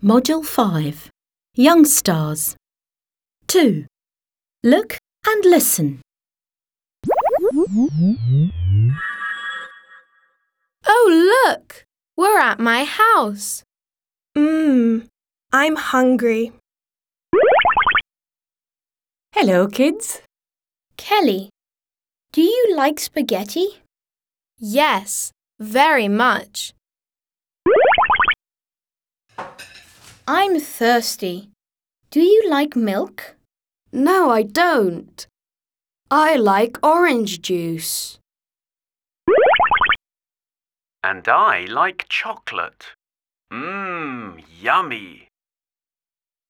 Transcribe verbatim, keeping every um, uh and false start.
Module five. Young Stars. two. Look and listen. Oh, look! We're at my house. Mmm, I'm hungry. Hello, kids. Kelly, do you like spaghetti? Yes, very much. I'm thirsty. Do you like milk? No, I don't. I like orange juice. And I like chocolate. Mmm, yummy.